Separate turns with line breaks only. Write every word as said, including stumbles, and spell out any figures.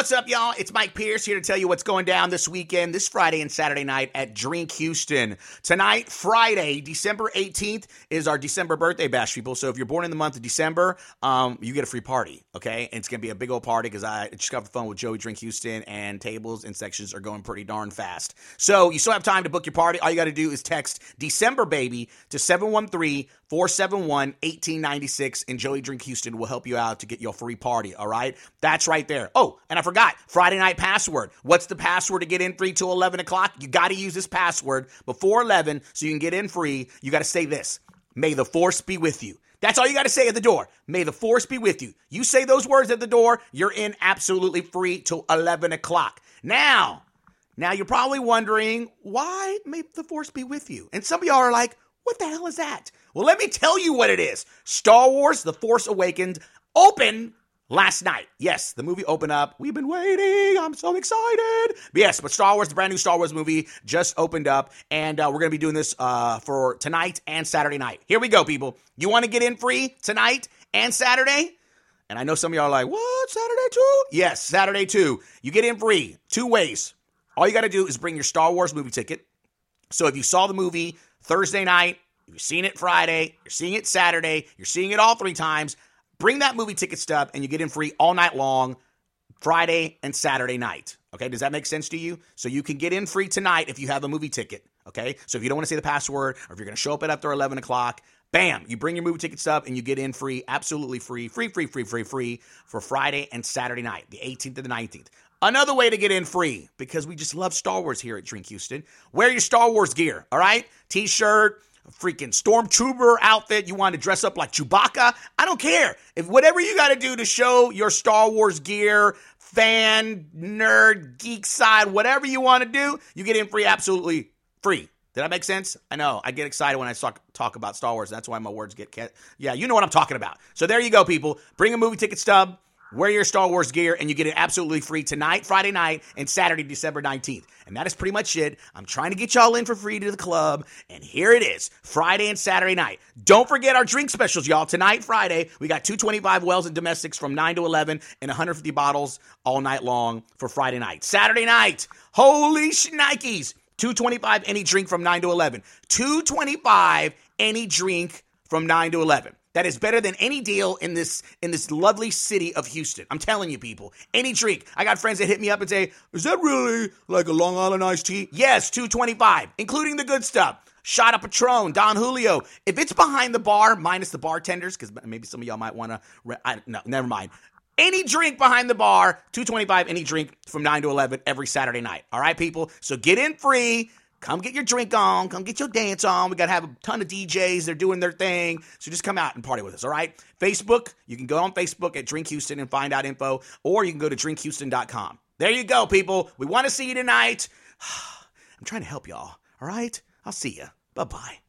what's up, y'all? It's Mike Pierce here to tell you what's going down this weekend, this Friday and Saturday night at Drink Houston. Tonight, Friday, December eighteenth, is our December birthday bash, people. So if you're born in the month of December, um, you get a free party, okay? And it's going to be a big old party because I just got off the phone with Joey Drink Houston, and tables and sections are going pretty darn fast. So you still have time to book your party. All you got to do is text December Baby to seven one three, four seven one, one eight nine six, and Joey Drink Houston will help you out to get your free party, all right? That's right there. Oh, and I forgot, Friday night password. What's the password to get in free till eleven o'clock? You got to use this password before eleven so you can get in free. You got to say this: may the force be with you. That's all you got to say at the door. May the force be with you. You say those words at the door, you're in absolutely free till eleven o'clock. Now, now you're probably wondering, why may the force be with you? And some of y'all are like, what the hell is that? Well, let me tell you what it is. Star Wars The Force Awakens opened last night. Yes, the movie opened up. We've been waiting. I'm so excited. But yes, but Star Wars, the brand new Star Wars movie just opened up, and uh, we're going to be doing this uh, for tonight and Saturday night. Here we go, people. You want to get in free tonight and Saturday? And I know some of y'all are like, what, Saturday too? Yes, Saturday too. You get in free two ways. All you got to do is bring your Star Wars movie ticket. So if you saw the movie Thursday night, you've seen it Friday, you're seeing it Saturday, you're seeing it all three times, bring that movie ticket stub and you get in free all night long, Friday and Saturday night. Okay, does that make sense to you? So you can get in free tonight if you have a movie ticket. Okay, so if you don't want to say the password, or if you're going to show up at after eleven o'clock, bam, you bring your movie ticket stub and you get in free, absolutely free, free, free, free, free, free for Friday and Saturday night, the eighteenth and the nineteenth. Another way to get in free, because we just love Star Wars here at Drink Houston, wear your Star Wars gear, all right? T-shirt, a freaking stormtrooper outfit, you want to dress up like Chewbacca, I don't care. If whatever you got to do to show your Star Wars gear, fan, nerd, geek side, whatever you want to do, you get in free, absolutely free. Did that make sense? I know. I get excited when I talk, talk about Star Wars. That's why my words get... Ca- yeah, you know what I'm talking about. So there you go, people. Bring a movie ticket stub. Wear your Star Wars gear, and you get it absolutely free tonight, Friday night, and Saturday, December nineteenth. And that is pretty much it. I'm trying to get y'all in for free to the club, and here it is, Friday and Saturday night. Don't forget our drink specials, y'all. Tonight, Friday, we got two twenty-five Wells and Domestics from nine to eleven and one hundred fifty bottles all night long for Friday night. Saturday night, holy shnikes, two twenty-five any drink from nine to eleven. two twenty-five any drink from nine to eleven. That is better than any deal in this in this lovely city of Houston. I'm telling you, people. Any drink. I got friends that hit me up and say, is that really like a Long Island iced tea? Yes, two twenty-five, including the good stuff. Shot of Patron, Don Julio. If it's behind the bar, minus the bartenders, because maybe some of y'all might want to... Re- no, never mind. Any drink behind the bar, two twenty-five, any drink from nine to eleven every Saturday night. All right, people? So get in free. Come get your drink on. Come get your dance on. We got to have a ton of D Js. They're doing their thing. So just come out and party with us, all right? Facebook, you can go on Facebook at Drink Houston and find out info, or you can go to drink houston dot com. There you go, people. We want to see you tonight. I'm trying to help y'all, all right? I'll see you. Bye-bye.